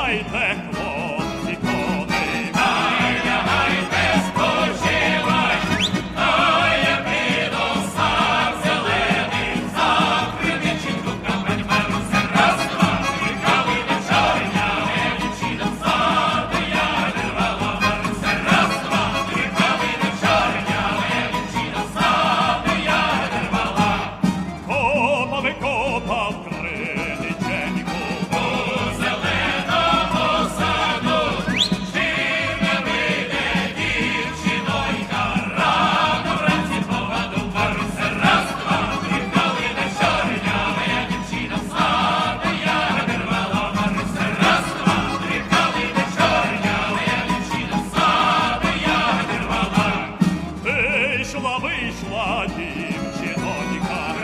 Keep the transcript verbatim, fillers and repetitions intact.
лягайте, хлопці, коли. Ай, лягайте, спочивай, а я піду сам зелений, завтра дівчинку камень беруся, раз, два, три, калина чорнява, дівчина ззаду, я дервала беруся, раз, два, три, калина чорнява, дівчина ззаду, я дервала. Копав і копав криниченьку, У зеленому саду жив не вийде дівчинонька, рано вранці поваду беруся, раз, два, три, калина чорнява, дівчина ззаду, я дервала беруся, раз, два, три, калина чорнява, дівчина ззаду, я дервала. вийшла, вийшла дівчинонька,